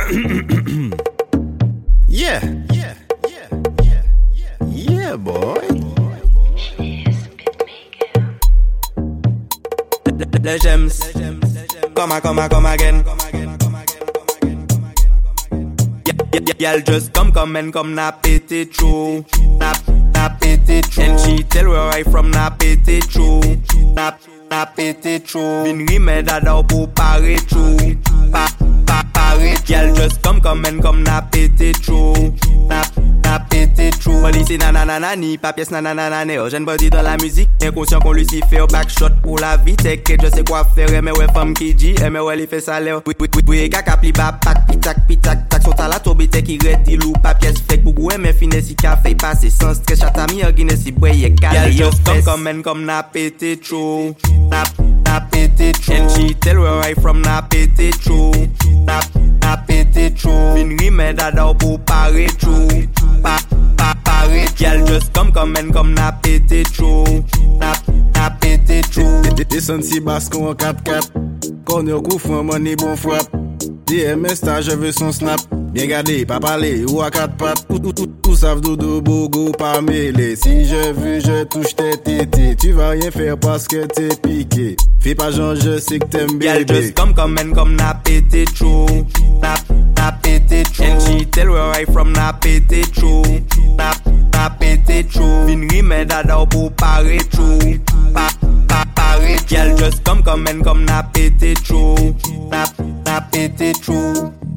Yeah, boy. Les gems, come again. Y'all just come and come na pété true, na pété true. And she tell where I from na pété true, na pété true. Vin rime dada pour pare true, pare. Y'all just come and come na pété true, na pété true. Body c'est nanana ni pas pièce nanana ne. Jeune body dans la musique, inconscient qu'on lui s'y fait au backshot pour la vie. T'es que je sais quoi faire, mais ouais femme qui dit, mais ouais il fait ça l'air. Oui kaka pli ba pak pitak tak son tala tobite qui redi lou pas pièce fake pour gouer mais finesse si café passer sans stress chat ami guiné si boye calé. Y'all just come na pété true, na pété true. And she tell where I from na pété true, na pété true. Vin rime dada pour pare true, pare. Y'all just come and come na pété true, na pété true. Descend si basse qu'on 4-4. Corner coup fou money bon frappe. DMS star je veux son snap. Bien gardé, pas parler ou à 4 pattes. Tout savent dodo bogo pas mêlé. Si je veux je touche tes tétés. Tu vas rien faire parce que t'es piqué. Fais pas genre je sais que t'aimes bébé. Y'all just come and come na pété true, na pété true. And she tell where I from na pété true, na pété true. Vin rime dada pour pare true, pare. Y'all just come and come na pété true, na pété true.